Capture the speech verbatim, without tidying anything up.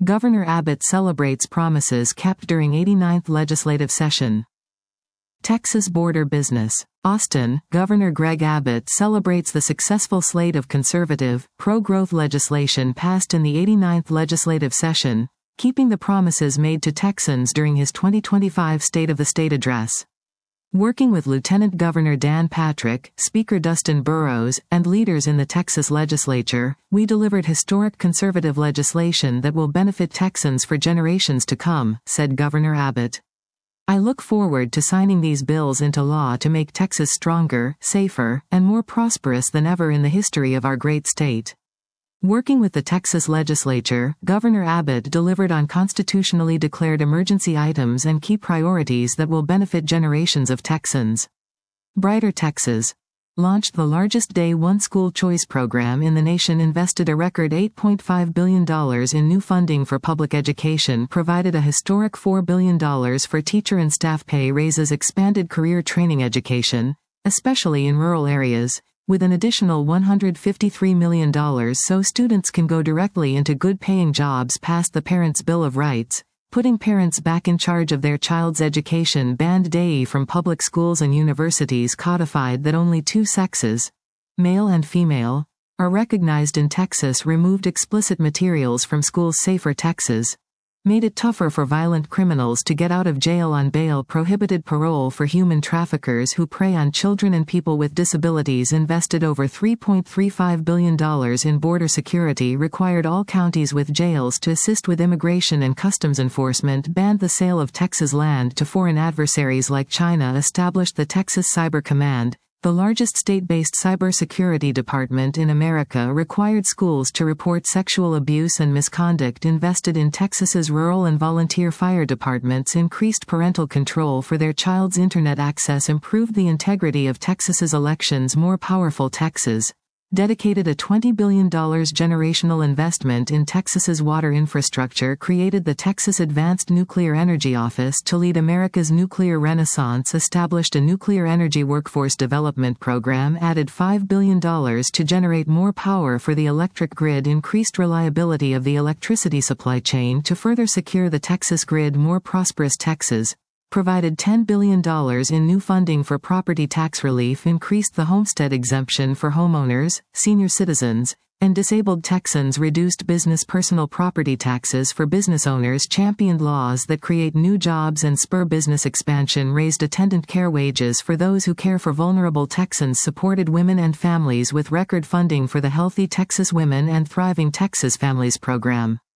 Governor Abbott celebrates promises kept during eighty-ninth legislative session. Texas border business. Austin, Governor Greg Abbott celebrates the successful slate of conservative, pro-growth legislation passed in the eighty-ninth legislative session, keeping the promises made to Texans during his twenty twenty-five State of the State address. Working with Lieutenant Governor Dan Patrick, Speaker Dustin Burrows, and leaders in the Texas legislature, we delivered historic conservative legislation that will benefit Texans for generations to come, said Governor Abbott. I look forward to signing these bills into law to make Texas stronger, safer, and more prosperous than ever in the history of our great state. Working with the Texas legislature, Governor Abbott delivered on constitutionally declared emergency items and key priorities that will benefit generations of Texans. Brighter Texas launched the largest Day One school choice program in the nation, invested a record eight point five billion dollars in new funding for public education, provided a historic four billion dollars for teacher and staff pay raises, expanded career training education, especially in rural areas, with an additional one hundred fifty-three million dollars so students can go directly into good-paying jobs, passed the Parents' Bill of Rights, putting parents back in charge of their child's education, banned D E I from public schools and universities, codified that only two sexes, male and female, are recognized in Texas, removed explicit materials from schools, safer Texas, made it tougher for violent criminals to get out of jail on bail, prohibited parole for human traffickers who prey on children and people with disabilities, invested over three point three five billion dollars in border security, required all counties with jails to assist with immigration and customs enforcement, banned the sale of Texas land to foreign adversaries like China, established the Texas Cyber Command, the largest state-based cybersecurity department in America, required schools to report sexual abuse and misconduct, invested in Texas's rural and volunteer fire departments, increased parental control for their child's internet access, improved the integrity of Texas's elections. More powerful Texas dedicated a twenty billion dollars generational investment in Texas's water infrastructure, created the Texas Advanced Nuclear Energy Office to lead America's nuclear renaissance, established a nuclear energy workforce development program, added five billion dollars to generate more power for the electric grid, increased reliability of the electricity supply chain to further secure the Texas grid. More prosperous Texas provided ten billion dollars in new funding for property tax relief, increased the homestead exemption for homeowners, senior citizens, and disabled Texans, reduced business personal property taxes for business owners, championed laws that create new jobs and spur business expansion, raised attendant care wages for those who care for vulnerable Texans, supported women and families with record funding for the Healthy Texas Women and Thriving Texas Families program.